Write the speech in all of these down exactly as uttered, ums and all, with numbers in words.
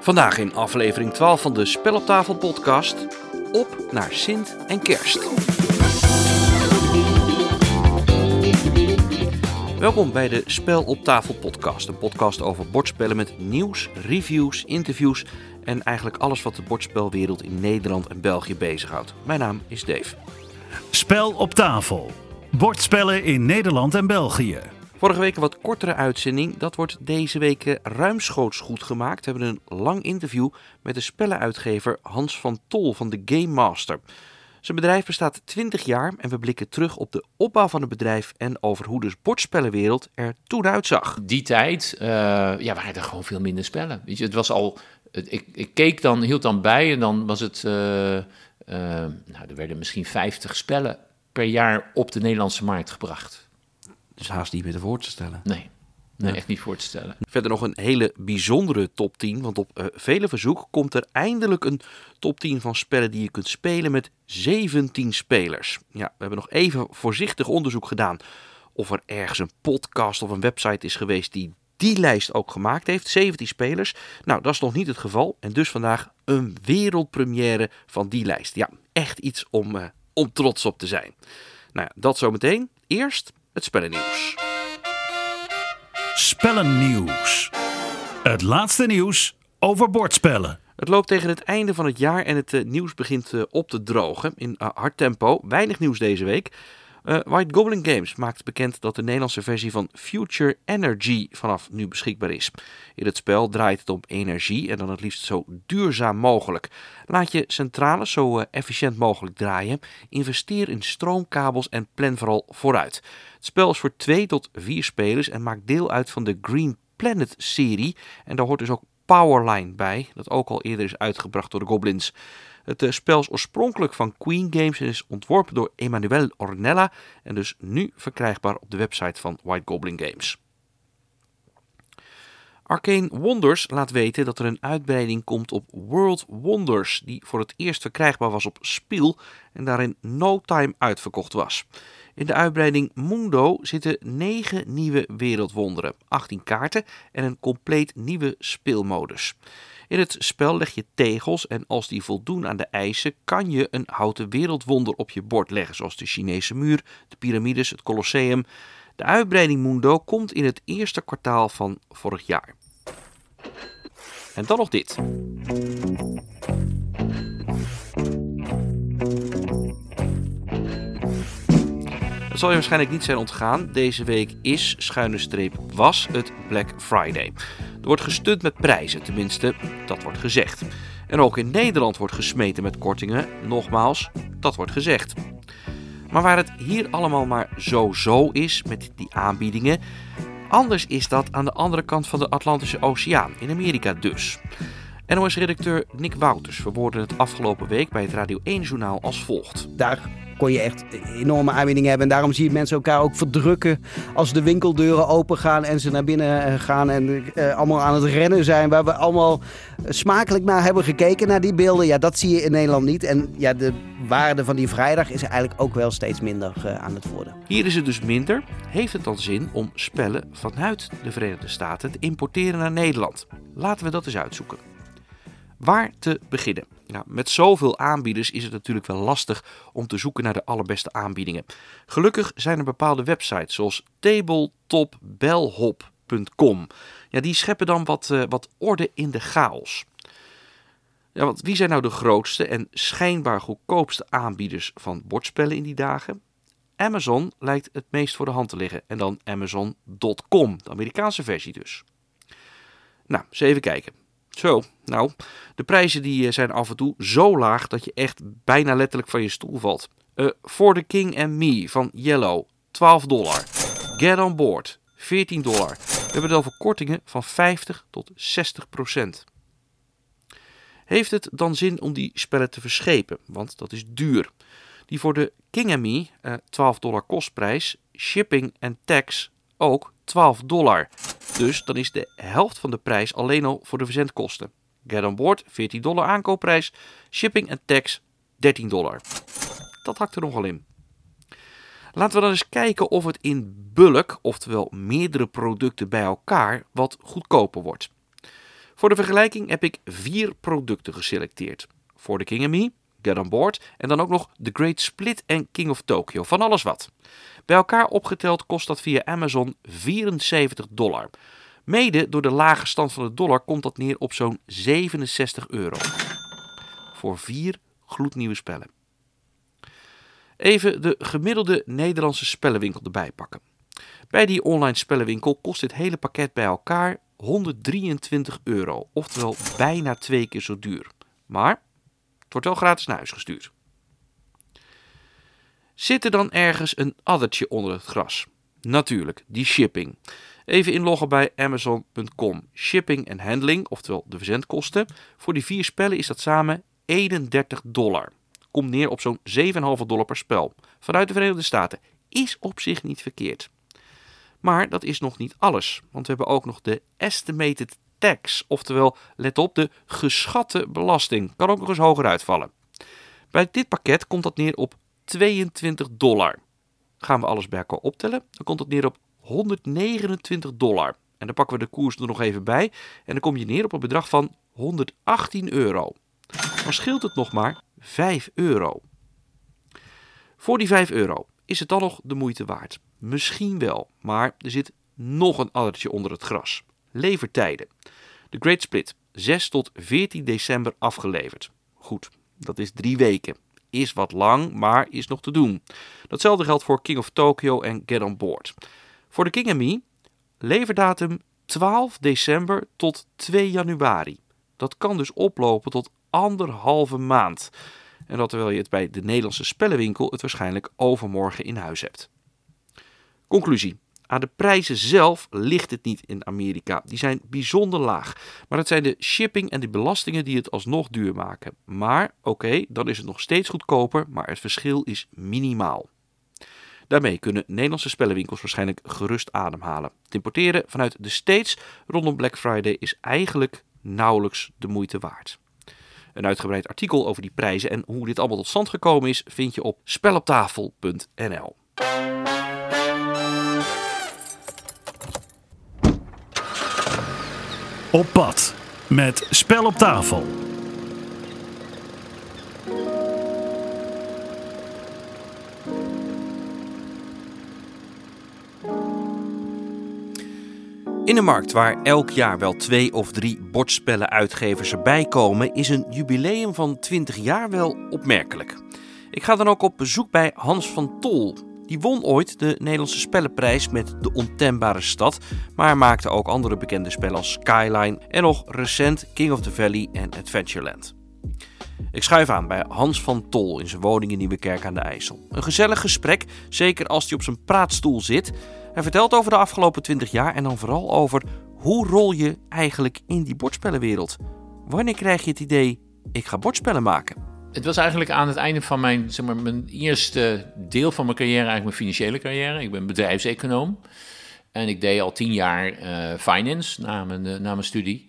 Vandaag in aflevering twaalf van de Spel op tafel podcast. Op naar Sint en Kerst. Welkom bij de Spel op tafel podcast. Een podcast over bordspellen met nieuws, reviews, interviews en eigenlijk alles wat de bordspelwereld in Nederland en België bezighoudt. Mijn naam is Dave. Spel op tafel. Bordspellen in Nederland en België. Vorige week een wat kortere uitzending. Dat wordt deze week ruimschoots goed gemaakt. We hebben een lang interview met de spellenuitgever Hans van Tol van de Game Master. Zijn bedrijf bestaat twintig jaar en we blikken terug op de opbouw van het bedrijf en over hoe de bordspellenwereld er toen uitzag. Die tijd uh, ja, waren er gewoon veel minder spellen. Weet je, het was al, ik, ik keek dan, hield dan bij en dan was het, uh, uh, nou, er werden misschien vijftig spellen per jaar op de Nederlandse markt gebracht. Dus haast niet meer voor te stellen. Nee, nee ja. echt niet voor te stellen. Verder nog een hele bijzondere top tien, want op uh, vele verzoek komt er eindelijk een top tien van spellen die je kunt spelen met zeventien spelers. Ja, we hebben nog even voorzichtig onderzoek gedaan of er ergens een podcast of een website is geweest die die lijst ook gemaakt heeft. zeventien spelers. Nou, dat is nog niet het geval en dus vandaag een wereldpremière van die lijst. Ja, echt iets om, uh, om trots op te zijn. Nou ja, dat zometeen. Eerst het spellennieuws. Spellennieuws. Het laatste nieuws over bordspellen. Het loopt tegen het einde van het jaar en het uh, nieuws begint uh, op te drogen. In uh, hard tempo. Weinig nieuws deze week. Uh, White Goblin Games maakt bekend dat de Nederlandse versie van Future Energy vanaf nu beschikbaar is. In het spel draait het om energie en dan het liefst zo duurzaam mogelijk. Laat je centrales zo uh, efficiënt mogelijk draaien. Investeer in stroomkabels en plan vooral vooruit. Het spel is voor twee tot vier spelers en maakt deel uit van de Green Planet serie. En daar hoort dus ook Powerline bij, dat ook al eerder is uitgebracht door de Goblins. Het uh, spel is oorspronkelijk van Queen Games en is ontworpen door Emanuele Ornella en dus nu verkrijgbaar op de website van White Goblin Games. Arcane Wonders laat weten dat er een uitbreiding komt op World Wonders, die voor het eerst verkrijgbaar was op Spiel en daarin no time uitverkocht was. In de uitbreiding Mundo zitten negen nieuwe wereldwonderen, achttien kaarten en een compleet nieuwe speelmodus. In het spel leg je tegels en als die voldoen aan de eisen kan je een houten wereldwonder op je bord leggen, zoals de Chinese muur, de piramides, het Colosseum. De uitbreiding Mundo komt in het eerste kwartaal van vorig jaar. En dan nog dit. Het zal je waarschijnlijk niet zijn ontgaan. Deze week is, schuine streep, was het Black Friday. Er wordt gestund met prijzen, tenminste, dat wordt gezegd. En ook in Nederland wordt gesmeten met kortingen, nogmaals, dat wordt gezegd. Maar waar het hier allemaal maar zo-zo is met die aanbiedingen, anders is dat aan de andere kant van de Atlantische Oceaan, in Amerika dus. N O S-redacteur Nick Wouters verwoordde het afgelopen week bij het Radio één-journaal als volgt. Daar kon je echt enorme aanbiedingen hebben. En daarom zie je mensen elkaar ook verdrukken als de winkeldeuren open gaan en ze naar binnen gaan en uh, allemaal aan het rennen zijn. Waar we allemaal smakelijk naar hebben gekeken, naar die beelden. Ja, dat zie je in Nederland niet. En ja, de waarde van die vrijdag is eigenlijk ook wel steeds minder uh, aan het worden. Hier is het dus minder. Heeft het dan zin om spellen vanuit de Verenigde Staten te importeren naar Nederland? Laten we dat eens uitzoeken. Waar te beginnen? Nou, met zoveel aanbieders is het natuurlijk wel lastig om te zoeken naar de allerbeste aanbiedingen. Gelukkig zijn er bepaalde websites zoals tabletop bellhop punt com. Ja, die scheppen dan wat, uh, wat orde in de chaos. Ja, want wie zijn nou de grootste en schijnbaar goedkoopste aanbieders van bordspellen in die dagen? Amazon lijkt het meest voor de hand te liggen en dan Amazon punt com, de Amerikaanse versie dus. Nou, eens even kijken. Zo, nou, de prijzen die zijn af en toe zo laag dat je echt bijna letterlijk van je stoel valt. Uh, For the King and Me van Yellow, twaalf dollar. Get on Board, veertien dollar. We hebben het over kortingen van vijftig tot zestig procent. Heeft het dan zin om die spellen te verschepen? Want dat is duur. Die voor de King and Me, uh, twaalf dollar kostprijs, shipping en tax ook twaalf dollar. Dus dan is de helft van de prijs alleen al voor de verzendkosten. Get on Board, veertien dollar aankoopprijs, shipping en tax dertien dollar. Dat hakt er nogal in. Laten we dan eens kijken of het in bulk, oftewel meerdere producten bij elkaar, wat goedkoper wordt. Voor de vergelijking heb ik vier producten geselecteerd. For the King and Me, Get On Board en dan ook nog The Great Split en King of Tokyo, van alles wat. Bij elkaar opgeteld kost dat via Amazon vierenzeventig dollar. Mede door de lage stand van de dollar komt dat neer op zo'n zevenenzestig euro. Voor vier gloednieuwe spellen. Even de gemiddelde Nederlandse spellenwinkel erbij pakken. Bij die online spellenwinkel kost dit hele pakket bij elkaar honderddrieëntwintig euro. Oftewel bijna twee keer zo duur. Maar het wordt wel gratis naar huis gestuurd. Zit er dan ergens een addertje onder het gras? Natuurlijk, die shipping. Even inloggen bij amazon punt com. Shipping en handling, oftewel de verzendkosten. Voor die vier spellen is dat samen eenendertig dollar. Komt neer op zo'n zeven komma vijf dollar per spel. Vanuit de Verenigde Staten. Is op zich niet verkeerd. Maar dat is nog niet alles. Want we hebben ook nog de estimated tax. Oftewel, let op, de geschatte belasting. Kan ook nog eens hoger uitvallen. Bij dit pakket komt dat neer op tweeëntwintig dollar. Gaan we alles bij elkaar optellen, dan komt dat neer op honderdnegenentwintig dollar. En dan pakken we de koers er nog even bij. En dan kom je neer op een bedrag van honderdachttien euro. Dan scheelt het nog maar vijf euro. Voor die vijf euro is het dan nog de moeite waard? Misschien wel, maar er zit nog een addertje onder het gras. Levertijden. The Great Split, zes tot veertien december afgeleverd. Goed, dat is drie weken. Is wat lang, maar is nog te doen. Datzelfde geldt voor King of Tokyo en Get On Board. Voor The King and Me, leverdatum twaalf december tot twee januari. Dat kan dus oplopen tot anderhalve maand. En dat terwijl je het bij de Nederlandse spellenwinkel het waarschijnlijk overmorgen in huis hebt. Conclusie. Aan de prijzen zelf ligt het niet in Amerika. Die zijn bijzonder laag. Maar het zijn de shipping en de belastingen die het alsnog duur maken. Maar oké, okay, dan is het nog steeds goedkoper, maar het verschil is minimaal. Daarmee kunnen Nederlandse spellenwinkels waarschijnlijk gerust ademhalen. Het importeren vanuit de States rondom Black Friday is eigenlijk nauwelijks de moeite waard. Een uitgebreid artikel over die prijzen en hoe dit allemaal tot stand gekomen is vind je op speloptafel punt n l. Op pad met Spel op tafel. In een markt waar elk jaar wel twee of drie bordspellenuitgevers erbij komen, is een jubileum van twintig jaar wel opmerkelijk. Ik ga dan ook op bezoek bij Hans van Tol. Die won ooit de Nederlandse Spellenprijs met De Ontembare Stad, maar maakte ook andere bekende spellen als Skyline en nog recent King of the Valley en Adventureland. Ik schuif aan bij Hans van Tol in zijn woning in Nieuwekerk aan de IJssel. Een gezellig gesprek, zeker als hij op zijn praatstoel zit. Hij vertelt over de afgelopen twintig jaar en dan vooral over hoe rol je eigenlijk in die bordspellenwereld. Wanneer krijg je het idee, ik ga bordspellen maken? Het was eigenlijk aan het einde van mijn, zeg maar, mijn eerste deel van mijn carrière, eigenlijk mijn financiële carrière. Ik ben bedrijfseconoom en ik deed al tien jaar uh, finance na mijn, uh, na mijn studie.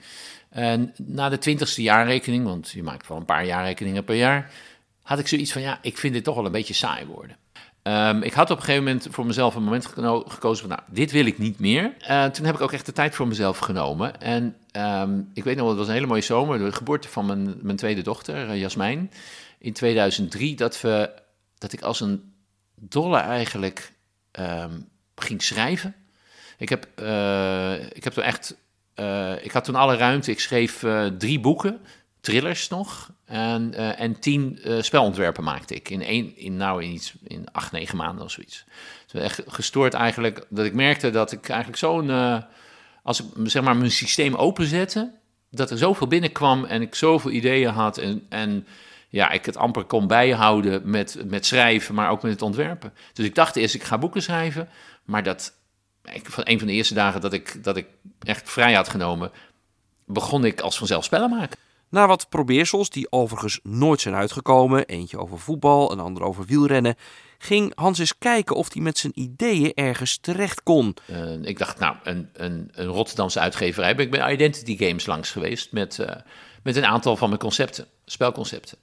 En na de twintigste jaarrekening, want je maakt wel een paar jaarrekeningen per jaar, had ik zoiets van, ja, ik vind dit toch wel een beetje saai worden. Um, ik had op een gegeven moment voor mezelf een moment geno- gekozen van, nou, dit wil ik niet meer. Uh, toen heb ik ook echt de tijd voor mezelf genomen. En um, ik weet nog wel, het was een hele mooie zomer, de geboorte van mijn, mijn tweede dochter, uh, Jasmijn, in tweeduizend drie, dat, we, dat ik als een dolle eigenlijk um, ging schrijven. Ik heb, uh, ik heb toen echt, uh, ik had toen alle ruimte, ik schreef uh, drie boeken, thrillers nog, en, uh, en tien uh, spelontwerpen maakte ik. In, één, in, nou, in, iets, in acht, negen maanden of zoiets. Het was echt gestoord eigenlijk, dat ik merkte dat ik eigenlijk zo'n, uh, als ik zeg maar mijn systeem openzette, dat er zoveel binnenkwam en ik zoveel ideeën had en, en ja, ik het amper kon bijhouden met, met schrijven, maar ook met het ontwerpen. Dus ik dacht eerst, ik ga boeken schrijven, maar dat, ik, van een van de eerste dagen dat ik, dat ik echt vrij had genomen, begon ik als vanzelf spellen maken. Na wat probeersels, die overigens nooit zijn uitgekomen, eentje over voetbal, een ander over wielrennen, ging Hans eens kijken of hij met zijn ideeën ergens terecht kon. Uh, ik dacht, nou, een, een, een Rotterdamse uitgeverij. Ik ben Identity Games langs geweest met, uh, met een aantal van mijn concepten, spelconcepten.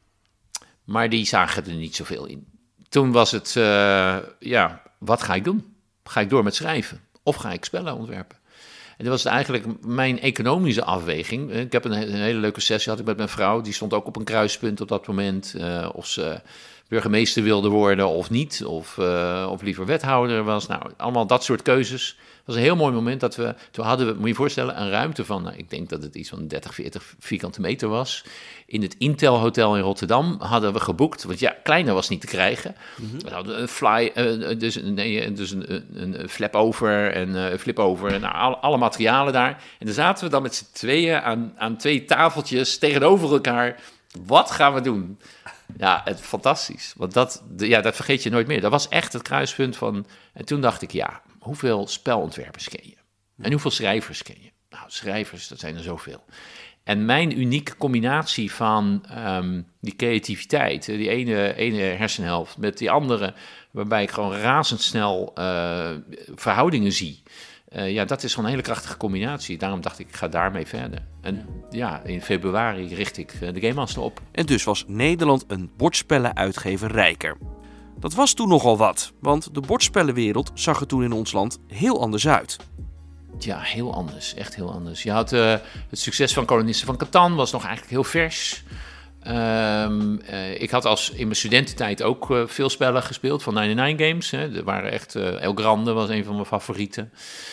Maar die zagen er niet zoveel in. Toen was het, uh, ja, wat ga ik doen? Ga ik door met schrijven? Of ga ik spellen ontwerpen? En dat was eigenlijk mijn economische afweging. Ik heb een, een hele leuke sessie had ik met mijn vrouw. Die stond ook op een kruispunt op dat moment. Uh, of ze burgemeester wilde worden of niet. Of, uh, of liever wethouder was. Nou, allemaal dat soort keuzes. Het was een heel mooi moment dat we... Toen hadden we, moet je je voorstellen, een ruimte van... Nou, ik denk dat het iets van dertig, veertig vierkante meter was. In het Intel Hotel in Rotterdam hadden we geboekt. Want ja, kleiner was niet te krijgen. Mm-hmm. We hadden een fly... Uh, dus nee, dus een, een, een flap over en uh, een flip over. Nou, alle, alle materialen daar. En dan zaten we dan met z'n tweeën aan, aan twee tafeltjes tegenover elkaar. Wat gaan we doen? Ja, het, fantastisch. Want dat, de, ja, dat vergeet je nooit meer. Dat was echt het kruispunt van... En toen dacht ik, ja, hoeveel spelontwerpers ken je? En hoeveel schrijvers ken je? Nou, schrijvers, dat zijn er zoveel. En mijn unieke combinatie van um, die creativiteit... die ene, ene hersenhelft met die andere... waarbij ik gewoon razendsnel uh, verhoudingen zie... Uh, ja, dat is gewoon een hele krachtige combinatie. Daarom dacht ik, ik ga daarmee verder. En ja, in februari richt ik uh, de Game Master op. En dus was Nederland een bordspellenuitgever rijker. Dat was toen nogal wat, want de bordspellenwereld zag er toen in ons land heel anders uit. Ja, heel anders. Echt heel anders. Je had uh, het succes van Kolonisten van Catan was nog eigenlijk heel vers. Um, uh, ik had als in mijn studententijd ook uh, veel spellen gespeeld van negenennegentig Games. Hè. Er waren echt, uh, El Grande was een van mijn favorieten.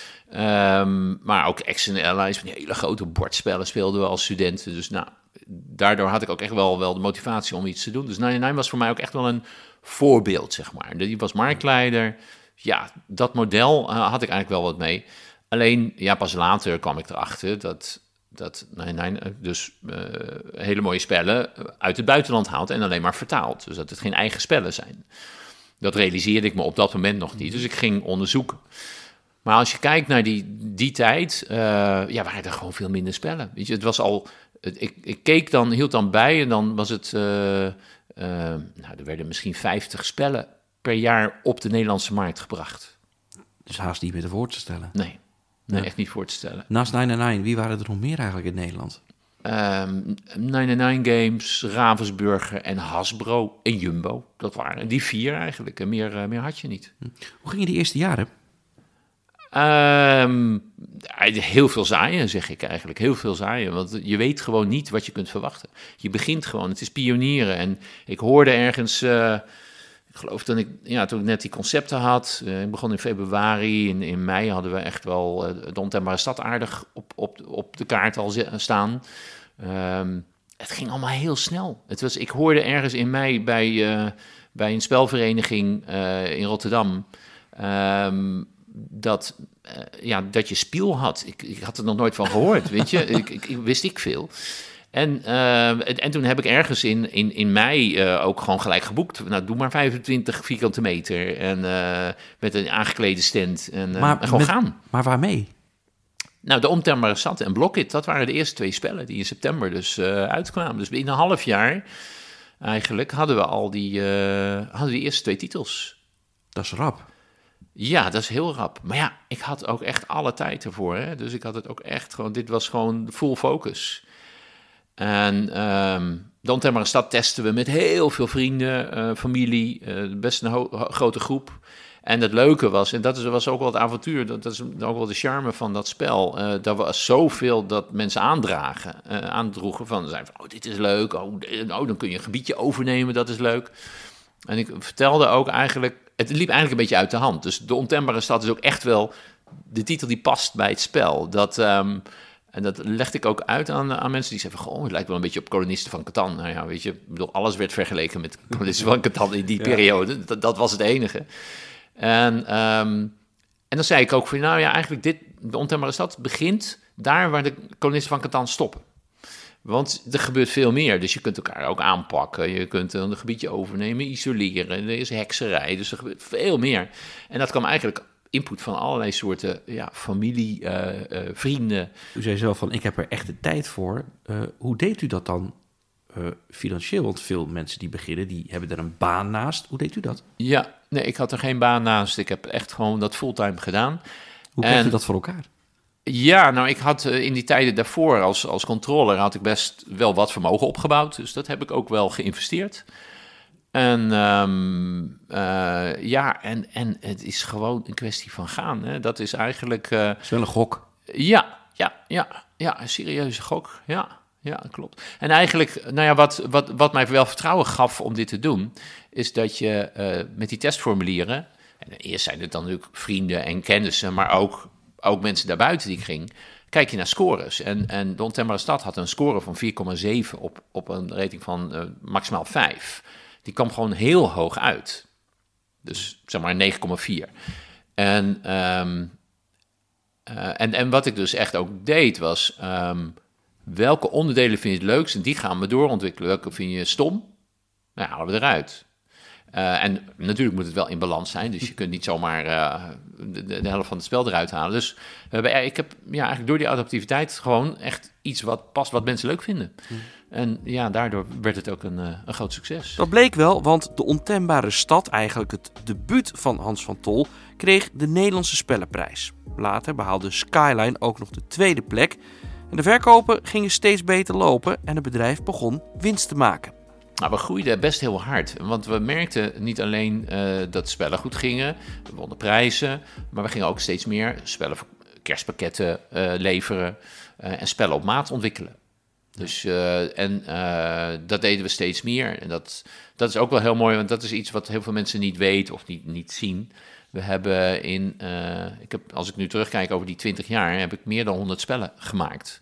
Um, maar ook Action Allies, van die hele grote bordspellen speelden we als studenten. Dus nou, daardoor had ik ook echt wel, wel de motivatie om iets te doen. Dus negenennegentig was voor mij ook echt wel een voorbeeld, zeg maar. Die was marktleider. Ja, dat model uh, had ik eigenlijk wel wat mee. Alleen, ja, pas later kwam ik erachter dat... dat negenennegentig dus uh, hele mooie spellen uit het buitenland haalt en alleen maar vertaalt. Dus dat het geen eigen spellen zijn. Dat realiseerde ik me op dat moment nog niet. Dus ik ging onderzoeken. Maar als je kijkt naar die, die tijd, uh, ja, waren er gewoon veel minder spellen. Weet je, het was al... Het, ik, ik keek dan, hield dan bij en dan was het... Uh, uh, nou, er werden misschien vijftig spellen per jaar op de Nederlandse markt gebracht. Dus haast niet meer te voor te stellen. Nee. Nee, ja. Echt niet voor te stellen. Naast negenennegentig, wie waren er nog meer eigenlijk in Nederland? Um, negenennegentig Games, Ravensburger en Hasbro en Jumbo. Dat waren die vier eigenlijk. En meer, uh, meer had je niet. Hoe gingen die eerste jaren? Um, heel veel zaaien, zeg ik eigenlijk. Heel veel zaaien. Want je weet gewoon niet wat je kunt verwachten. Je begint gewoon. Het is pionieren. En ik hoorde ergens... Uh, Ik geloof dat ik, ja, toen ik net die concepten had, uh, ik begon in februari, in, in mei hadden we echt wel uh, de Ontembare Stad aardig op, op, op de kaart al staan. Um, het ging allemaal heel snel. Het was, ik hoorde ergens in mei bij, uh, bij een spelvereniging uh, in Rotterdam um, dat, uh, ja, dat je Spiel had. Ik, ik had er nog nooit van gehoord, weet je. Ik, ik, ik wist ik veel. En, uh, en, en toen heb ik ergens in, in, in mei uh, ook gewoon gelijk geboekt. Nou, doe maar vijfentwintig vierkante meter. En uh, met een aangeklede stand. En, uh, maar, en gewoon met, gaan. Maar waarmee? Nou, de Ontembare Stad en Blockit, dat waren de eerste twee spellen die in september dus uh, uitkwamen. Dus binnen een half jaar eigenlijk hadden we al die, uh, hadden die eerste twee titels. Dat is rap. Ja, dat is heel rap. Maar ja, ik had ook echt alle tijd ervoor. Hè? Dus ik had het ook echt gewoon, dit was gewoon full focus. En um, de Ontembare Stad testen we met heel veel vrienden, uh, familie, uh, best een ho- ho- grote groep. En het leuke was, en dat is, was ook wel het avontuur, dat, dat is ook wel de charme van dat spel. Uh, dat was zoveel dat mensen aandragen, uh, aandroegen van, zeiden van, oh, dit is leuk, oh, oh, dan kun je een gebiedje overnemen, dat is leuk. En ik vertelde ook eigenlijk, het liep eigenlijk een beetje uit de hand. Dus de Ontembare Stad is ook echt wel de titel die past bij het spel. Dat... Um, En dat legde ik ook uit aan, aan mensen die zeiden van, goh, het lijkt wel een beetje op Kolonisten van Catan. Nou ja, weet je, ik bedoel, alles werd vergeleken met Kolonisten van Catan in die ja. periode. Dat, dat was het enige. En, um, en dan zei ik ook van, nou ja, eigenlijk dit, de Ontembare Stad begint daar waar de Kolonisten van Catan stoppen. Want er gebeurt veel meer, dus je kunt elkaar ook aanpakken. Je kunt een gebiedje overnemen, isoleren. Er is hekserij, dus er gebeurt veel meer. En dat kwam eigenlijk... input van allerlei soorten ja, familie, uh, uh, vrienden. U zei zelf van, ik heb er echt de tijd voor. Uh, hoe deed u dat dan uh, financieel? Want veel mensen die beginnen, die hebben er een baan naast. Hoe deed u dat? Ja, nee, ik had er geen baan naast. Ik heb echt gewoon dat fulltime gedaan. Hoe kreeg u dat voor elkaar? Ja, nou, ik had uh, in die tijden daarvoor als, als controller had ik best wel wat vermogen opgebouwd. Dus dat heb ik ook wel geïnvesteerd. En um, uh, ja, en, en het is gewoon een kwestie van gaan. Hè. Dat is eigenlijk... Uh, het is wel een gok. Ja, ja, ja, ja, een serieuze gok. Ja, ja, klopt. En eigenlijk, nou ja, wat, wat, wat mij wel vertrouwen gaf om dit te doen, is dat je uh, met die testformulieren, en eerst zijn het dan natuurlijk vrienden en kennissen, maar ook, ook mensen daarbuiten die ik ging, kijk je naar scores. En, en de Ontembare Stad had een score van vier komma zeven op, op een rating van uh, maximaal vijf. Die kwam gewoon heel hoog uit. Dus zeg maar negen komma vier. En, um, uh, en, en wat ik dus echt ook deed was, um, welke onderdelen vind je het leukst? En die gaan we doorontwikkelen. Welke vind je stom? Nou, halen we eruit. Uh, en natuurlijk moet het wel in balans zijn. Dus je kunt niet zomaar uh, de, de helft van het spel eruit halen. Dus uh, ik heb ja, eigenlijk door die adaptiviteit gewoon echt iets wat past, wat mensen leuk vinden. Mm. En ja, daardoor werd het ook een, uh, een groot succes. Dat bleek wel, want de Ontembare Stad, eigenlijk het debuut van Hans van Tol, kreeg de Nederlandse Spellenprijs. Later behaalde Skyline ook nog de tweede plek. En de verkopen gingen steeds beter lopen en het bedrijf begon winst te maken. Nou, we groeiden best heel hard, want we merkten niet alleen uh, dat spellen goed gingen, we wonnen prijzen, maar we gingen ook steeds meer spellen voor kerstpakketten uh, leveren uh, en spellen op maat ontwikkelen. Dus, uh, en uh, dat deden we steeds meer. En dat, dat is ook wel heel mooi, want dat is iets wat heel veel mensen niet weten of niet, niet zien. We hebben in, uh, ik heb, als ik nu terugkijk over die twintig jaar, heb ik meer dan honderd spellen gemaakt.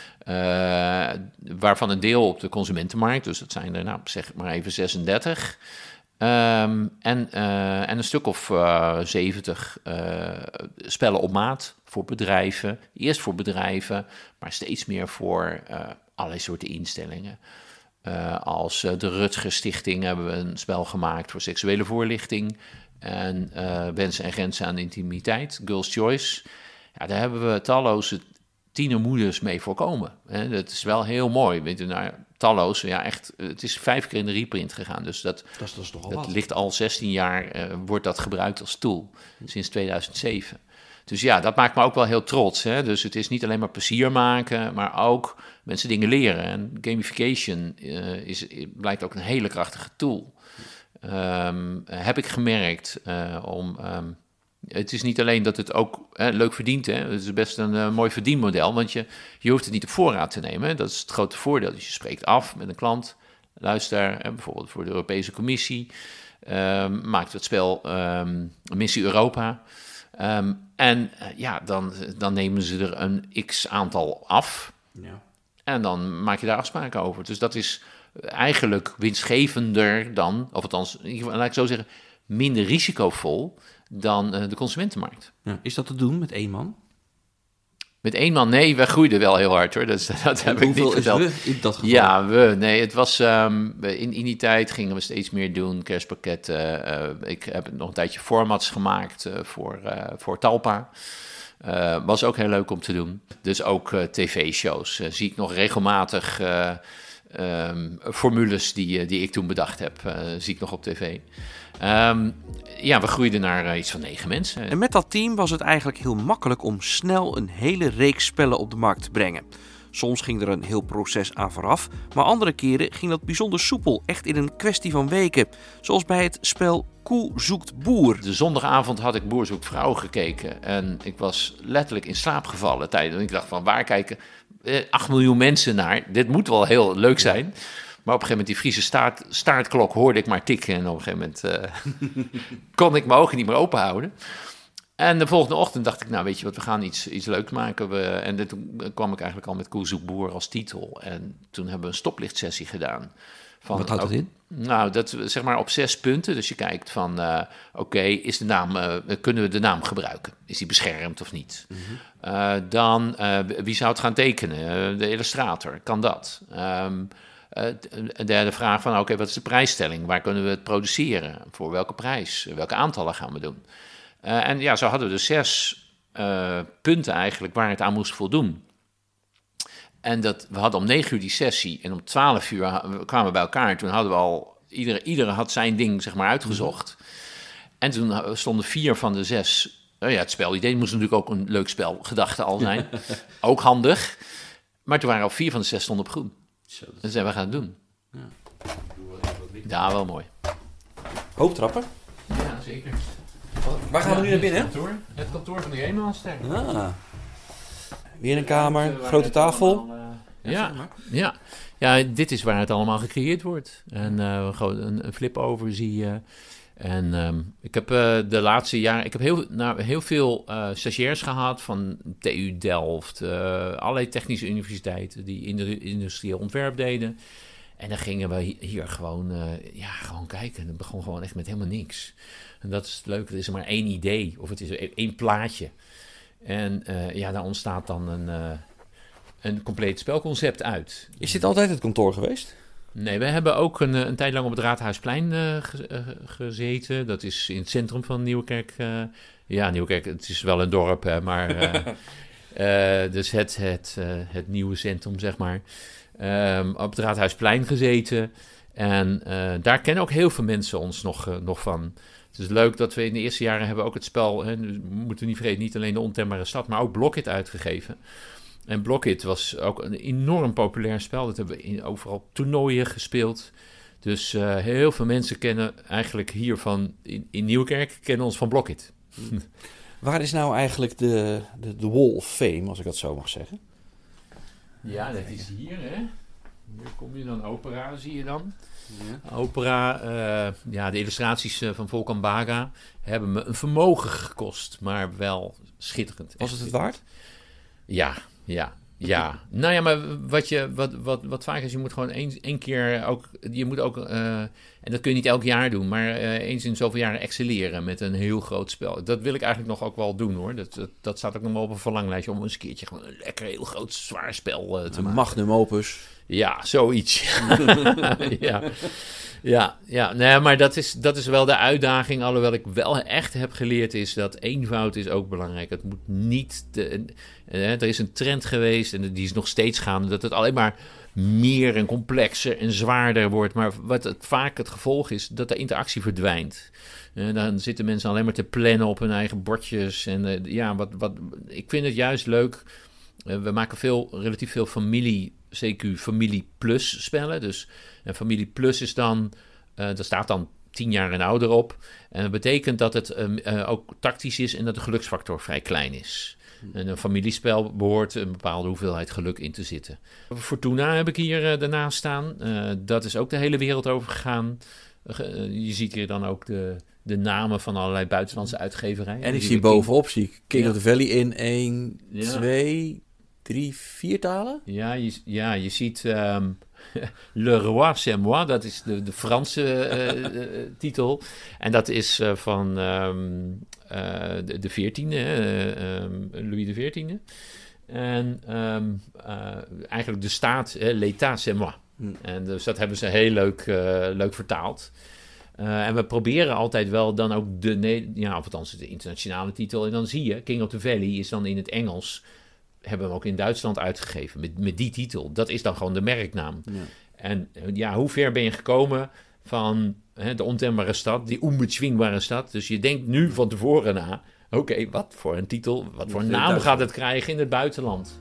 Uh, waarvan een deel op de consumentenmarkt, dus dat zijn er, nou, zeg maar even zesendertig. Um, en, uh, en een stuk of uh, zeventig uh, spellen op maat voor bedrijven. Eerst voor bedrijven, maar steeds meer voor uh, allerlei soorten instellingen. Uh, als uh, de Rutger Stichting hebben we een spel gemaakt voor seksuele voorlichting. En uh, wensen en grenzen aan intimiteit, Girls' Choice. Ja, daar hebben we talloze tienermoeders mee voorkomen. Hè. Dat is wel heel mooi. Weet je, nou, talloze, ja echt, het is vijf keer in de reprint gegaan. Dus dat, dat, is, dat, is toch al dat wat. ligt al zestien jaar, uh, wordt dat gebruikt als tool. Sinds tweeduizend zeven. Dus ja, dat maakt me ook wel heel trots. Hè. Dus het is niet alleen maar plezier maken, maar ook mensen dingen leren. En gamification uh, is, blijkt ook een hele krachtige tool. Um, heb ik gemerkt uh, om... Um, het is niet alleen dat het ook hè, leuk verdient. Hè. Het is best een uh, mooi verdienmodel, want je, je hoeft het niet op voorraad te nemen. Hè. Dat is het grote voordeel. Dus je spreekt af met een klant. Luister, hè, bijvoorbeeld voor de Europese Commissie. Um, maakt het spel um, Missie Europa. Um, en uh, ja, dan, dan nemen ze er een x-aantal af. Ja. En dan maak je daar afspraken over. Dus dat is eigenlijk winstgevender dan, of althans, laat ik zo zeggen, minder risicovol dan uh, de consumentenmarkt. Ja, is dat te doen met één man? Met één man? Nee, we groeiden wel heel hard hoor. Dat, dat heb ik niet verteld. Hoeveel is we in dat geval? Ja, we. Nee, het was um, in, in die tijd gingen we steeds meer doen. Kerstpakketten. Uh, ik heb nog een tijdje formats gemaakt uh, voor, uh, voor Talpa. Uh, was ook heel leuk om te doen. Dus ook uh, tv-shows. Uh, zie ik nog regelmatig uh, um, formules die, die ik toen bedacht heb. Uh, zie ik nog op tv. Um, ja, we groeiden naar uh, iets van negen mensen. En met dat team was het eigenlijk heel makkelijk om snel een hele reeks spellen op de markt te brengen. Soms ging er een heel proces aan vooraf, maar andere keren ging dat bijzonder soepel, echt in een kwestie van weken. Zoals bij het spel Koe zoekt boer. De zondagavond had ik Boer zoekt vrouw gekeken en ik was letterlijk in slaap gevallen tijdens. Ik dacht van, waar kijken acht miljoen mensen naar? Dit moet wel heel leuk zijn. Maar op een gegeven moment die Friese staart, staartklok hoorde ik maar tikken. En op een gegeven moment uh, kon ik mijn ogen niet meer open houden. En de volgende ochtend dacht ik, nou weet je wat, we gaan iets, iets leuks maken. We, en toen kwam ik eigenlijk al met Koe zoekt boer als titel. En toen hebben we een stoplichtsessie gedaan. Van, wat houdt dat in? Nou, dat zeg maar op zes punten. Dus je kijkt van, uh, oké, okay, is de naam, uh, kunnen we de naam gebruiken? Is die beschermd of niet? Mm-hmm. Uh, dan, uh, wie zou het gaan tekenen? Uh, de illustrator, kan dat? Um, Uh, de derde vraag van, oké, okay, wat is de prijsstelling? Waar kunnen we het produceren? Voor welke prijs? Welke aantallen gaan we doen? Uh, en ja, zo hadden we dus zes uh, punten eigenlijk waar het aan moest voldoen. En dat, we hadden om negen uur die sessie en om twaalf uur we kwamen we bij elkaar. En toen hadden we al, iedereen, iedereen had zijn ding zeg maar uitgezocht. En toen stonden vier van de zes, uh, ja, het spelidee moest natuurlijk ook een leuk spelgedachte al zijn. Ook handig. Maar toen waren al vier van de zes stonden op groen. Zo, dat zijn we gaan doen. Ja. Ja, wel mooi. Hoop trappen? Ja, zeker. Waar gaan we nu naar binnen? Het kantoor, het kantoor van de Eenmansster. Ah. Weer een kamer, grote tafel. Ja, ja. ja, dit is waar het allemaal gecreëerd wordt. En uh, gewoon een, een flip-over zie je. En um, ik heb uh, de laatste jaren... Ik heb heel, nou, heel veel uh, stagiairs gehad van T U Delft. Uh, allerlei technische universiteiten die in de industrieel ontwerp deden. En dan gingen we hier gewoon, uh, ja, gewoon kijken. En het begon gewoon echt met helemaal niks. En dat is het leuke. Er is er maar één idee. Of het is één plaatje. En uh, ja, daar ontstaat dan een... Uh, een compleet spelconcept uit. Is dit altijd het kantoor geweest? Nee, we hebben ook een, een tijd lang op het Raadhuisplein uh, ge, uh, gezeten. Dat is in het centrum van Nieuwerkerk. Uh, ja, Nieuwerkerk, het is wel een dorp, hè, maar... Uh, uh, dus het, het, uh, het nieuwe centrum, zeg maar. Um, op het Raadhuisplein gezeten. En uh, daar kennen ook heel veel mensen ons nog, uh, nog van. Het is leuk dat we in de eerste jaren hebben ook het spel... Hè, we moeten niet vergeten, niet alleen de Ontembare Stad, maar ook Block-it uitgegeven. En Block-it was ook een enorm populair spel. Dat hebben we in overal toernooien gespeeld. Dus uh, heel veel mensen kennen eigenlijk hiervan in, in Nieuwkerk... kennen ons van Block-it. Waar is nou eigenlijk de, de, de Wall of Fame, als ik dat zo mag zeggen? Ja, dat is hier, hè. Hier kom je dan opera, zie je dan. Ja. Opera, uh, ja, de illustraties uh, van Volkan Baga hebben me een vermogen gekost, maar wel schitterend. Was het het waard? Ja, ja, ja. Nou ja, maar wat, je, wat, wat, wat vaak is, je moet gewoon één, één keer ook, je moet ook, uh, en dat kun je niet elk jaar doen, maar uh, eens in zoveel jaren excelleren met een heel groot spel. Dat wil ik eigenlijk nog ook wel doen, hoor. Dat, dat, dat staat ook nog wel op een verlanglijstje om eens een keertje gewoon een lekker heel groot zwaar spel uh, te een maken. Magnum opus. Ja, zoiets. ja. Ja, ja, nee, maar dat is, dat is wel de uitdaging. Alhoewel ik wel echt heb geleerd is dat eenvoud is ook belangrijk. Het moet niet... Te, eh, er is een trend geweest en die is nog steeds gaande... dat het alleen maar meer en complexer en zwaarder wordt. Maar wat het, vaak het gevolg is, dat de interactie verdwijnt. Uh, dan zitten mensen alleen maar te plannen op hun eigen bordjes. En uh, ja, wat, wat, ik vind het juist leuk... Uh, we maken veel, relatief veel familie... C Q Familie Plus spellen. Dus een Familie Plus is dan... Uh, daar staat dan tien jaar en ouder op. En dat betekent dat het um, uh, ook tactisch is... en dat de geluksfactor vrij klein is. En een familiespel behoort een bepaalde hoeveelheid geluk in te zitten. Fortuna heb ik hier uh, daarnaast staan. Uh, dat is ook de hele wereld over gegaan. Uh, je ziet hier dan ook de... de namen van allerlei buitenlandse uitgeverijen. En ik zie bovenop, zie ik King ja. of the Valley in één, ja. twee... Drie, vier talen? Ja, je, ja, je ziet um, Le Roi, c'est moi. Dat is de, de Franse uh, uh, titel. En dat is uh, van um, uh, de, de veertiende, uh, um, Louis de veertiende. En um, uh, eigenlijk de staat, uh, l'état, c'est moi. Hm. En dus dat hebben ze heel leuk, uh, leuk vertaald. Uh, en we proberen altijd wel dan ook de, ja, of althans de internationale titel. En dan zie je, King of the Valley is dan in het Engels... hebben we hem ook in Duitsland uitgegeven met, met die titel. Dat is dan gewoon de merknaam. Ja. En ja, hoe ver ben je gekomen van hè, de ontembare stad, die onbezwingbare stad. Dus je denkt nu van tevoren na, oké, okay, wat voor een titel, wat voor een naam gaat het krijgen in het buitenland?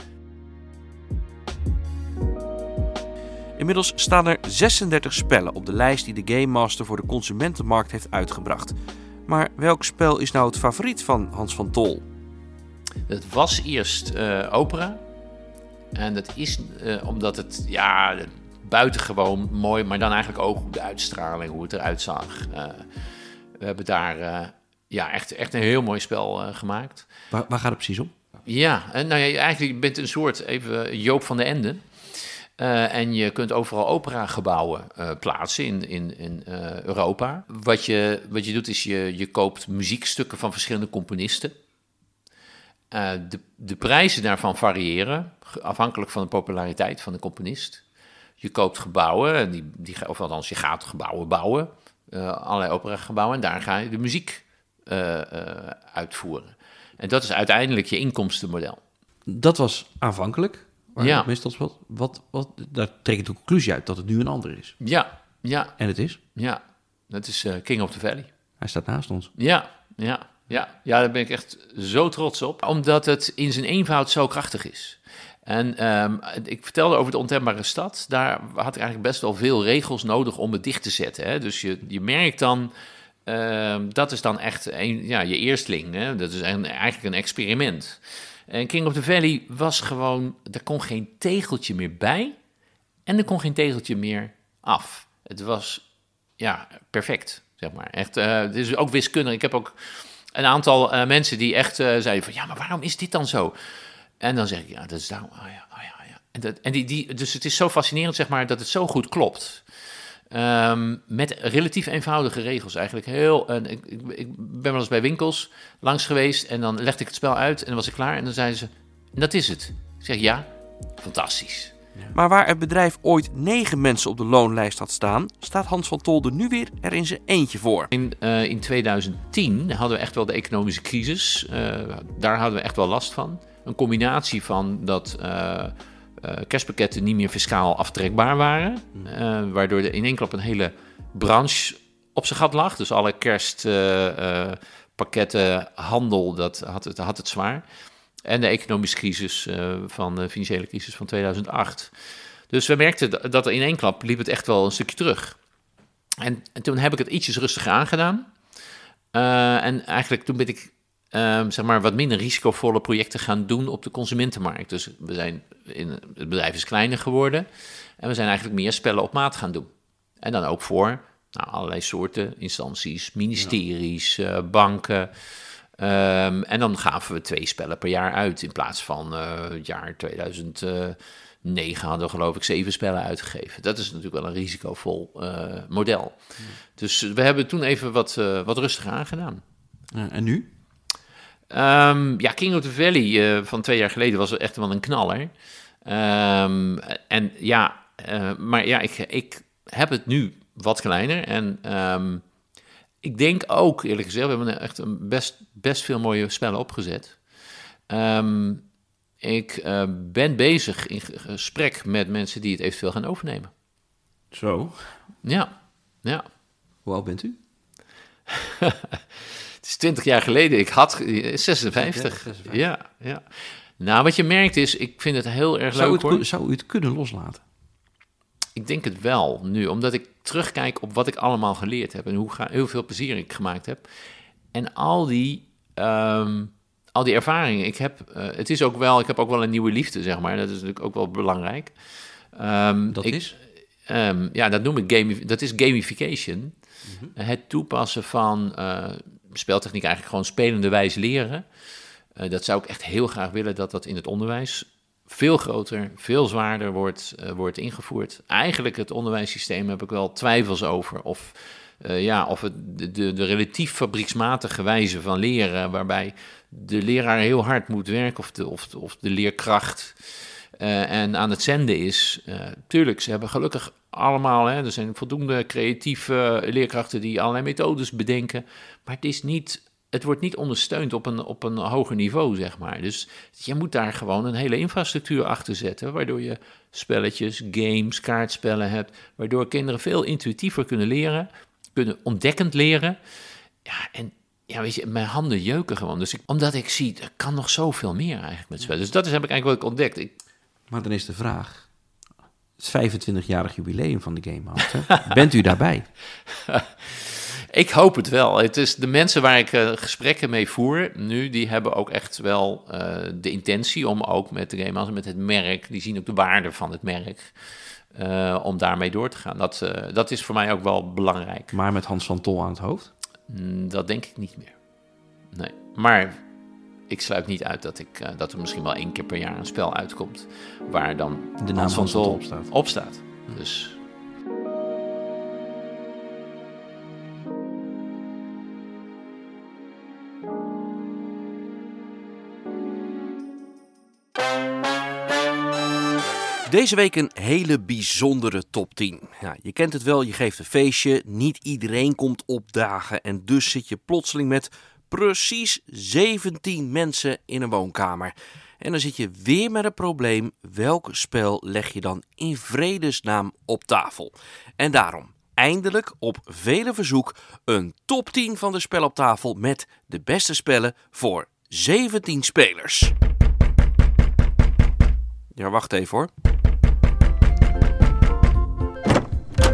Inmiddels staan er zesendertig spellen op de lijst die de Game Master voor de consumentenmarkt heeft uitgebracht. Maar welk spel is nou het favoriet van Hans van Tol? Het was eerst uh, opera. En dat is uh, omdat het ja, buitengewoon mooi, maar dan eigenlijk ook de uitstraling, hoe het eruit zag. Uh, we hebben daar uh, ja, echt, echt een heel mooi spel uh, gemaakt. Waar, waar gaat het precies om? Ja, en nou ja, eigenlijk je bent een soort even Joop van den Ende. Uh, en je kunt overal operagebouwen uh, plaatsen in, in, in uh, Europa. Wat je, wat je doet is je, je koopt muziekstukken van verschillende componisten. Uh, de, de prijzen daarvan variëren, afhankelijk van de populariteit van de componist. Je koopt gebouwen, die, die, of althans je gaat gebouwen bouwen, uh, allerlei operagebouwen, en daar ga je de muziek uh, uh, uitvoeren. En dat is uiteindelijk je inkomstenmodel. Dat was aanvankelijk, waar ja. het meestal speelt. Wat, wat, daar trek je de conclusie uit dat het nu een ander is. Ja, ja. En het is? Ja, dat is uh, King of the Valley. Hij staat naast ons. Ja, ja. Ja, ja, daar ben ik echt zo trots op. Omdat het in zijn eenvoud zo krachtig is. En um, ik vertelde over de ontembare stad. Daar had ik eigenlijk best wel veel regels nodig om het dicht te zetten. Hè? Dus je, je merkt dan... Uh, dat is dan echt een, ja, je eersteling. Hè? Dat is een, eigenlijk een experiment. En King of the Valley was gewoon, er kon geen tegeltje meer bij en er kon geen tegeltje meer af. Het was, ja, perfect, zeg maar. Echt, uh, het is ook wiskundig. Ik heb ook een aantal uh, mensen die echt uh, zeiden van, ja, maar waarom is dit dan zo? En dan zeg ik, ja, dat is daarom, oh ja, oh ja, ja. En, dat, en die, die, dus het is zo fascinerend, zeg maar, dat het zo goed klopt. Um, met relatief eenvoudige regels eigenlijk. Heel, uh, ik, ik, ik ben wel eens bij winkels langs geweest en dan legde ik het spel uit en dan was ik klaar. En dan zeiden ze, dat is het. Ik zeg, ja, fantastisch. Ja. Maar waar het bedrijf ooit negen mensen op de loonlijst had staan, staat Hans van Tol er nu weer er in zijn eentje voor. In, uh, in twintig tien hadden we echt wel de economische crisis. Uh, daar hadden we echt wel last van. Een combinatie van dat uh, uh, kerstpakketten niet meer fiscaal aftrekbaar waren. Uh, waardoor er in één klap een hele branche op zijn gat lag. Dus alle kerstpakketten, uh, uh, handel, dat had het, had het zwaar. En de economische crisis uh, van de financiële crisis van tweeduizend acht. Dus we merkten dat er in één klap liep het echt wel een stukje terug. En, en toen heb ik het ietsjes rustiger aangedaan. Uh, en eigenlijk toen ben ik uh, zeg maar wat minder risicovolle projecten gaan doen op de consumentenmarkt. Dus we zijn in, het bedrijf is kleiner geworden. En we zijn eigenlijk meer spellen op maat gaan doen. En dan ook voor nou, allerlei soorten instanties, ministeries, uh, banken. Um, en dan gaven we twee spellen per jaar uit. In plaats van uh, het jaar tweeduizend negen hadden we geloof ik zeven spellen uitgegeven. Dat is natuurlijk wel een risicovol uh, model. Ja. Dus we hebben toen even wat, uh, wat rustiger aangedaan. Ja, en nu? Um, ja, King of the Valley uh, van twee jaar geleden was echt wel een knaller. Um, en ja, uh, maar ja, ik, ik heb het nu wat kleiner. En um, ik denk ook, eerlijk gezegd, we hebben echt een best, best veel mooie spellen opgezet. Um, ik uh, ben bezig in gesprek met mensen die het eventueel gaan overnemen. Zo? Ja, ja. Hoe oud bent u? Het is twintig jaar geleden. Ik had zesenvijftig. zesenvijftig. Ja, ja. Nou, wat je merkt is, ik vind het heel erg zou leuk het, hoor. Zou u het kunnen loslaten? Ik denk het wel nu, omdat ik terugkijk op wat ik allemaal geleerd heb en hoe ga, heel veel plezier ik gemaakt heb. En al die, um, al die ervaringen, ik heb, uh, het is ook wel, ik heb ook wel een nieuwe liefde, zeg maar. Dat is natuurlijk ook wel belangrijk. Um, dat ik, is? Um, ja, dat noem ik gami- dat is gamification. Mm-hmm. Uh, het toepassen van uh, speltechniek, eigenlijk gewoon spelende wijze leren. Uh, dat zou ik echt heel graag willen dat dat in het onderwijs veel groter, veel zwaarder wordt, uh, wordt ingevoerd. Eigenlijk het onderwijssysteem heb ik wel twijfels over of, uh, ja, of het de, de, de relatief fabrieksmatige wijze van leren, waarbij de leraar heel hard moet werken of de, of, of de leerkracht uh, en aan het zenden is. Uh, tuurlijk, ze hebben gelukkig allemaal, hè, er zijn voldoende creatieve leerkrachten die allerlei methodes bedenken, maar het is niet... Het wordt niet ondersteund op een, op een hoger niveau, zeg maar. Dus je moet daar gewoon een hele infrastructuur achter zetten, waardoor je spelletjes, games, kaartspellen hebt, waardoor kinderen veel intuïtiever kunnen leren, kunnen ontdekkend leren. Ja, en ja, weet je, mijn handen jeuken gewoon. Dus ik, omdat ik zie, er kan nog zoveel meer eigenlijk met spellen. Dus dat is heb ik eigenlijk wat ik ontdekt. Ik... Maar dan is de vraag, het vijfentwintigjarig jubileum van de Gamehouse, hè? Bent u daarbij? Ik hoop het wel. Het is de mensen waar ik uh, gesprekken mee voer nu, die hebben ook echt wel uh, de intentie om ook met de Gamehouse, met het merk, die zien ook de waarde van het merk, uh, om daarmee door te gaan. Dat, uh, dat is voor mij ook wel belangrijk. Maar met Hans van Tol aan het hoofd? Mm, dat denk ik niet meer. Nee, maar ik sluit niet uit dat, ik, uh, dat er misschien wel één keer per jaar een spel uitkomt waar dan de naam Hans van Tol op staat. Op staat. Dus... Deze week een hele bijzondere top tien. Ja, je kent het wel, je geeft een feestje, niet iedereen komt opdagen en dus zit je plotseling met precies zeventien mensen in een woonkamer. En dan zit je weer met een probleem, welk spel leg je dan in vredesnaam op tafel? En daarom, eindelijk op vele verzoek, een top tien van de spellen op tafel met de beste spellen voor zeventien spelers. Ja, wacht even hoor.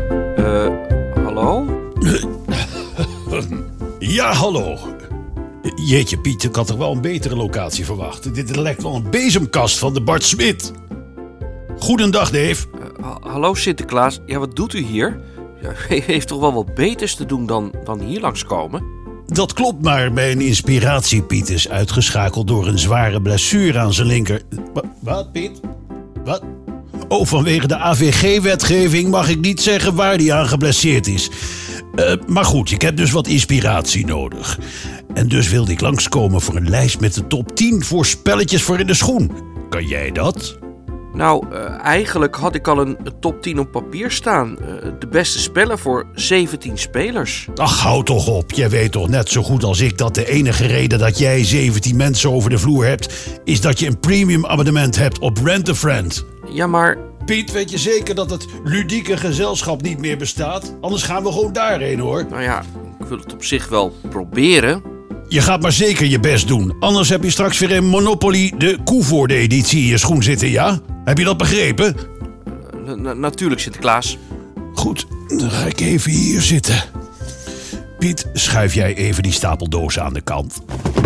Uh, hallo? Ja, hallo. Jeetje Piet, ik had toch wel een betere locatie verwacht. Dit lijkt wel een bezemkast van de Bart Smit. Goedendag, Dave. Uh, ha- hallo Sinterklaas, ja, wat doet u hier? Ja, u heeft toch wel wat beters te doen dan, dan hier langskomen? Dat klopt, maar mijn inspiratie, Piet, is uitgeschakeld door een zware blessure aan zijn linker... Wa- Wat, Piet? Wat? Oh, vanwege de A V G-wetgeving mag ik niet zeggen waar die aan geblesseerd is. Uh, maar goed, ik heb dus wat inspiratie nodig. En dus wilde ik langskomen voor een lijst met de top tien voor spelletjes voor in de schoen. Kan jij dat? Nou, uh, eigenlijk had ik al een, een top tien op papier staan. Uh, de beste spellen voor zeventien spelers. Ach, hou toch op. Jij weet toch net zo goed als ik dat de enige reden dat jij zeventien mensen over de vloer hebt, is dat je een premium abonnement hebt op Rent-A-Friend. Ja, maar... Piet, weet je zeker dat het ludieke gezelschap niet meer bestaat? Anders gaan we gewoon daarheen, hoor. Nou ja, ik wil het op zich wel proberen. Je gaat maar zeker je best doen. Anders heb je straks weer in Monopoly de Koevoorde-editie in je schoen zitten, ja? Heb je dat begrepen? Uh, na- natuurlijk, Sinterklaas. Goed, dan ga ik even hier zitten. Piet, schuif jij even die stapel dozen aan de kant.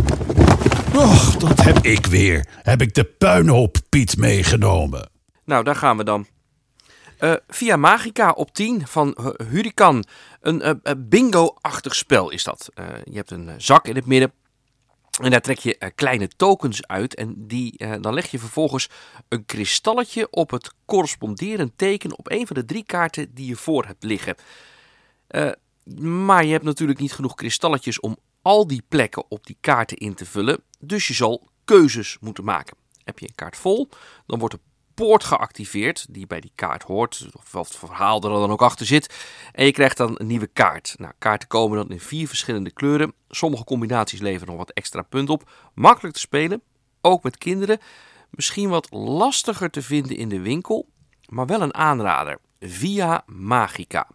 Och, dat heb ik weer. Heb ik de puinhoop Piet meegenomen. Nou, daar gaan we dan. Uh, Via Magica op tien van uh, Huracan. Een uh, uh, bingo-achtig spel is dat. Uh, je hebt een uh, zak in het midden. En daar trek je uh, kleine tokens uit. En die, uh, dan leg je vervolgens een kristalletje op het corresponderend teken op een van de drie kaarten die je voor hebt liggen. Uh, maar je hebt natuurlijk niet genoeg kristalletjes om al die plekken op die kaarten in te vullen. Dus je zal keuzes moeten maken. Heb je een kaart vol, dan wordt de poort geactiveerd die bij die kaart hoort, of wat verhaal er dan ook achter zit. En je krijgt dan een nieuwe kaart. Nou, kaarten komen dan in vier verschillende kleuren. Sommige combinaties leveren nog wat extra punten op. Makkelijk te spelen, ook met kinderen. Misschien wat lastiger te vinden in de winkel, maar wel een aanrader. Via Magica.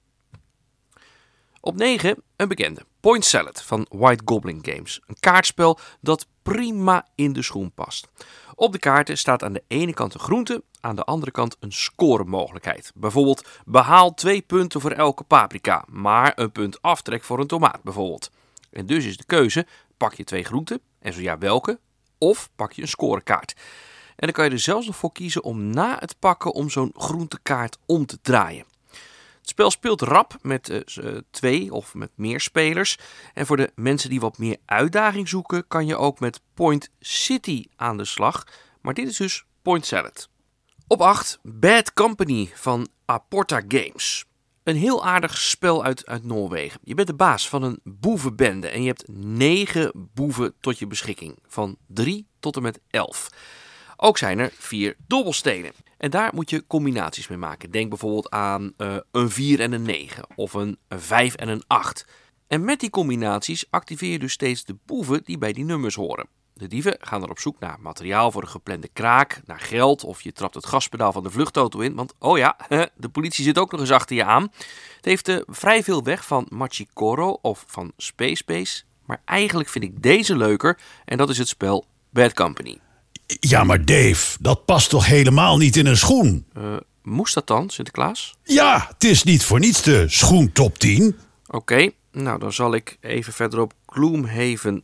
Op negen een bekende. Point Salad van White Goblin Games. Een kaartspel dat prima in de schoen past. Op de kaarten staat aan de ene kant een groente, aan de andere kant een scoremogelijkheid. Bijvoorbeeld behaal twee punten voor elke paprika, maar een punt aftrek voor een tomaat bijvoorbeeld. En dus is de keuze, pak je twee groenten, en zo ja welke, of pak je een scorekaart. En dan kan je er zelfs nog voor kiezen om na het pakken om zo'n groentekaart om te draaien. Het spel speelt rap met uh, twee of met meer spelers. En voor de mensen die wat meer uitdaging zoeken, kan je ook met Point City aan de slag. Maar dit is dus Point Salad. Op acht Bad Company van Aporta Games. Een heel aardig spel uit, uit Noorwegen. Je bent de baas van een boevenbende en je hebt negen boeven tot je beschikking. Van drie tot en met elf. Ook zijn er vier dobbelstenen. En daar moet je combinaties mee maken. Denk bijvoorbeeld aan uh, een vier en een negen of een, een vijf en een acht. En met die combinaties activeer je dus steeds de boeven die bij die nummers horen. De dieven gaan er op zoek naar materiaal voor een geplande kraak, naar geld of je trapt het gaspedaal van de vluchtauto in. Want oh ja, de politie zit ook nog eens achter je aan. Het heeft uh, vrij veel weg van Machikoro of van Space Space. Maar eigenlijk vind ik deze leuker en dat is het spel Bad Company. Ja, maar Dave, dat past toch helemaal niet in een schoen? Uh, moest dat dan, Sinterklaas? Ja, het is niet voor niets de schoen top tien. Oké, okay, nou dan zal ik even verderop Gloomhaven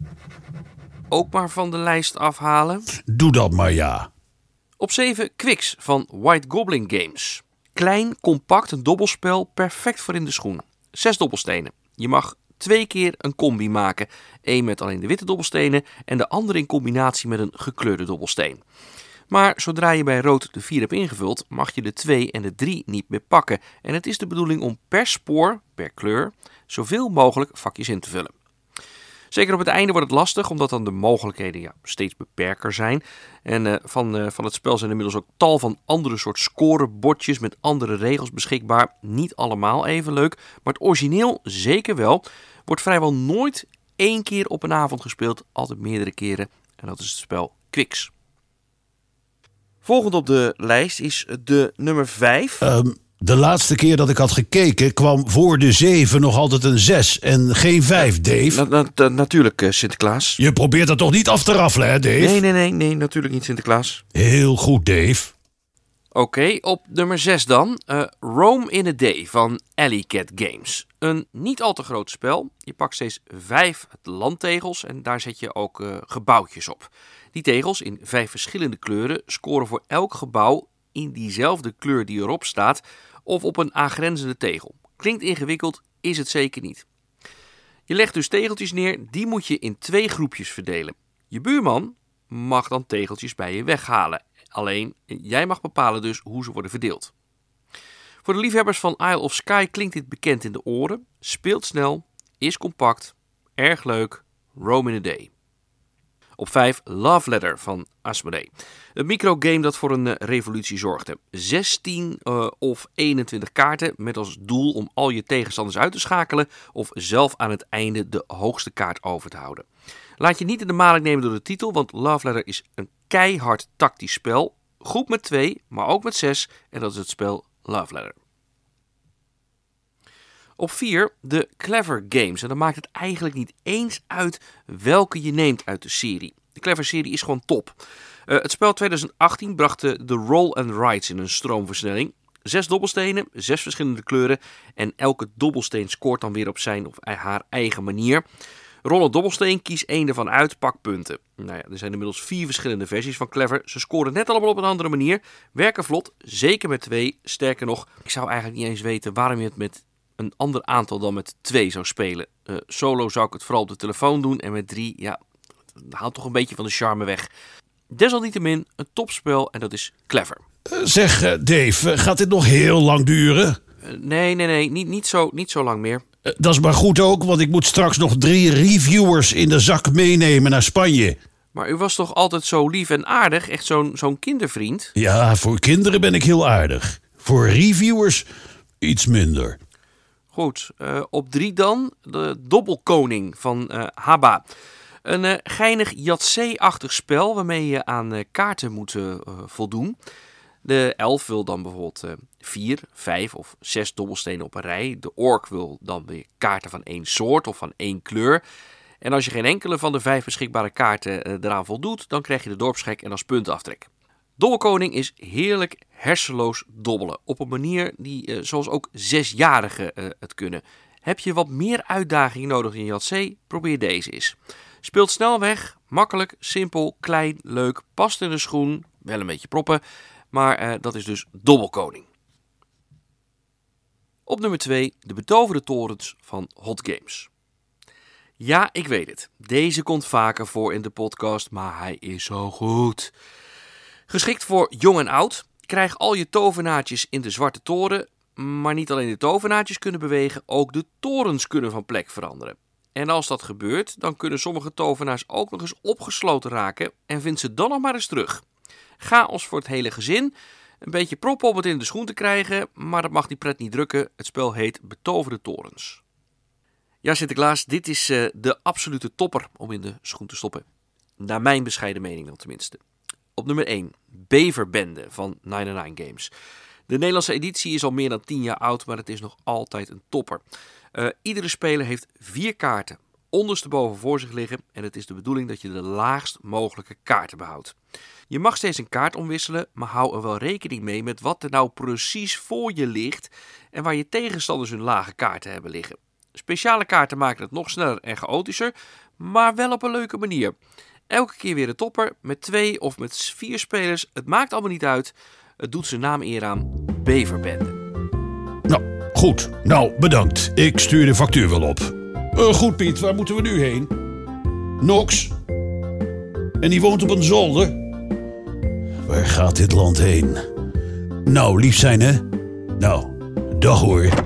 ook maar van de lijst afhalen. Doe dat maar, ja. Op zeven Quicks van White Goblin Games. Klein, compact, een dobbelspel, perfect voor in de schoen. Zes dobbelstenen. Je mag twee keer een combi maken. Eén met alleen de witte dobbelstenen en de andere in combinatie met een gekleurde dobbelsteen. Maar zodra je bij rood de vier hebt ingevuld, mag je de twee en de drie niet meer pakken. En het is de bedoeling om per spoor, per kleur, zoveel mogelijk vakjes in te vullen. Zeker op het einde wordt het lastig, omdat dan de mogelijkheden ja, steeds beperker zijn. En uh, van, uh, van het spel zijn inmiddels ook tal van andere soort scorebordjes met andere regels beschikbaar. Niet allemaal even leuk, maar het origineel zeker wel. Wordt vrijwel nooit één keer op een avond gespeeld, altijd meerdere keren. En dat is het spel Quicks. Volgend op de lijst is de nummer vijf. Um, de laatste keer dat ik had gekeken kwam voor de zeven nog altijd een zes en geen vijf, Dave. Na, na, na, natuurlijk, uh, Sinterklaas. Je probeert dat toch niet af te raffelen, hè, Dave? Nee, nee, nee, nee, natuurlijk niet, Sinterklaas. Heel goed, Dave. Oké, Oké, okay, op nummer zes dan. Uh, Rome in a Day van Alley Cat Games. Een niet al te groot spel. Je pakt steeds vijf landtegels en daar zet je ook uh, gebouwtjes op. Die tegels in vijf verschillende kleuren scoren voor elk gebouw in diezelfde kleur die erop staat of op een aangrenzende tegel. Klinkt ingewikkeld, is het zeker niet. Je legt dus tegeltjes neer, die moet je in twee groepjes verdelen. Je buurman mag dan tegeltjes bij je weghalen. Alleen, jij mag bepalen dus hoe ze worden verdeeld. Voor de liefhebbers van Isle of Skye klinkt dit bekend in de oren. Speelt snel, is compact, erg leuk, Rome in a Day. Op vijf Love Letter van Asmodee. Een microgame dat voor een uh, revolutie zorgde. zestien uh, of eenentwintig kaarten met als doel om al je tegenstanders uit te schakelen of zelf aan het einde de hoogste kaart over te houden. Laat je niet in de maling nemen door de titel, want Love Letter is een keihard tactisch spel. Goed met twee, maar ook met zes en dat is het spel Love Letter. Op vier de Clever Games. En dan maakt het eigenlijk niet eens uit welke je neemt uit de serie. De Clever serie is gewoon top. Uh, het spel twintig achttien bracht de, de roll and rides in een stroomversnelling. Zes dobbelstenen, zes verschillende kleuren. En elke dobbelsteen scoort dan weer op zijn of haar eigen manier. Rol een dobbelsteen, kies één ervan uit, pak punten. Nou ja, er zijn inmiddels vier verschillende versies van Clever. Ze scoren net allemaal op een andere manier. Werken vlot, zeker met twee. Sterker nog, ik zou eigenlijk niet eens weten waarom je het met een ander aantal dan met twee zou spelen. Uh, solo zou ik het vooral op de telefoon doen. En met drie, ja, het haalt toch een beetje van de charme weg. Desalniettemin een topspel en dat is Clever. Uh, zeg, uh, Dave, uh, gaat dit nog heel lang duren? Uh, nee, nee, nee, niet, niet, zo, niet zo lang meer. Uh, dat is maar goed ook, want ik moet straks nog drie reviewers in de zak meenemen naar Spanje. Maar u was toch altijd zo lief en aardig? Echt zo'n, zo'n kindervriend? Ja, voor kinderen ben ik heel aardig. Voor reviewers iets minder. Goed, uh, op drie dan de Dobbelkoning van uh, Habba. Een uh, geinig Yatzee-achtig spel waarmee je aan uh, kaarten moet uh, voldoen. De elf wil dan bijvoorbeeld uh, vier, vijf of zes dobbelstenen op een rij. De ork wil dan weer kaarten van één soort of van één kleur. En als je geen enkele van de vijf beschikbare kaarten uh, eraan voldoet, dan krijg je de dorpsgek en als puntenaftrek. Dobbelkoning is heerlijk hersenloos dobbelen. Op een manier die, uh, zoals ook zesjarigen uh, het kunnen. Heb je wat meer uitdaging nodig in Yatzee? Probeer deze eens. Speelt snel weg, makkelijk, simpel, klein, leuk, past in de schoen. Wel een beetje proppen, maar uh, dat is dus Dobbelkoning. Op nummer twee de betoverde torens van Hot Games. Ja, ik weet het. Deze komt vaker voor in de podcast, maar hij is zo goed. Geschikt voor jong en oud. Krijg al je tovenaartjes in de zwarte toren. Maar niet alleen de tovenaartjes kunnen bewegen, ook de torens kunnen van plek veranderen. En als dat gebeurt, dan kunnen sommige tovenaars ook nog eens opgesloten raken en vind ze dan nog maar eens terug. Chaos voor het hele gezin. Een beetje proppen om het in de schoen te krijgen, maar dat mag die pret niet drukken. Het spel heet Betoverde Torens. Ja, Sinterklaas, dit is uh, de absolute topper om in de schoen te stoppen. Naar mijn bescheiden mening dan tenminste. Op nummer één, Beverbende van negenennegentig Games. De Nederlandse editie is al meer dan tien jaar oud, maar het is nog altijd een topper. Uh, iedere speler heeft vier kaarten ondersteboven voor zich liggen en het is de bedoeling dat je de laagst mogelijke kaarten behoudt. Je mag steeds een kaart omwisselen, maar hou er wel rekening mee met wat er nou precies voor je ligt en waar je tegenstanders hun lage kaarten hebben liggen. Speciale kaarten maken het nog sneller en chaotischer, maar wel op een leuke manier. Elke keer weer een topper, met twee of met vier spelers, het maakt allemaal niet uit. Het doet zijn naam eer aan, Beverbende. Nou, goed. Nou, bedankt. Ik stuur de factuur wel op. Uh, goed, Piet, waar moeten we nu heen? Nox? En die woont op een zolder? Waar gaat dit land heen? Nou, lief zijn, hè? Nou, dag hoor.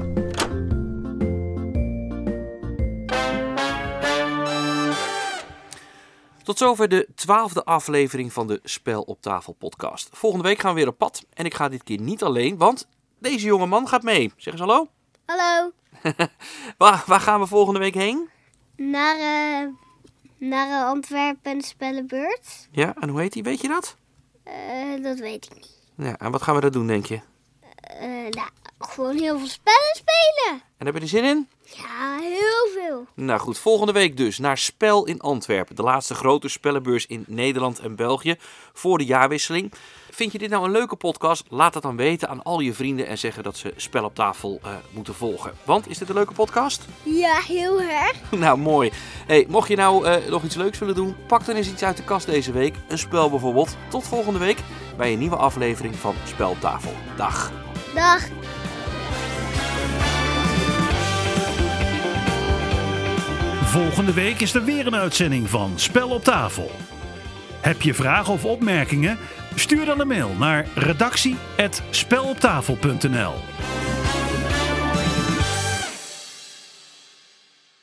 Tot zover de twaalfde aflevering van de Spel op Tafel podcast. Volgende week gaan we weer op pad. En ik ga dit keer niet alleen, want deze jonge man gaat mee. Zeg eens hallo. Hallo. waar, waar gaan we volgende week heen? Naar, uh, naar Antwerpen Spellenbeurt. Ja, en hoe heet die? Weet je dat? Uh, dat weet ik niet. Ja, en wat gaan we daar doen, denk je? Uh, nou, gewoon heel veel spellen spelen. En heb je er zin in? Ja, heel veel. Nou goed, volgende week dus naar Spel in Antwerpen. De laatste grote spellenbeurs in Nederland en België voor de jaarwisseling. Vind je dit nou een leuke podcast? Laat dat dan weten aan al je vrienden en zeggen dat ze Spel op tafel uh, moeten volgen. Want, is dit een leuke podcast? Ja, heel erg. Nou, mooi. Hey, mocht je nou uh, nog iets leuks willen doen, pak dan eens iets uit de kast deze week. Een spel bijvoorbeeld. Tot volgende week bij een nieuwe aflevering van Spel op tafel. Dag. Dag. Volgende week is er weer een uitzending van Spel op tafel. Heb je vragen of opmerkingen? Stuur dan een mail naar redactie apenstaartje speloptafel punt n l.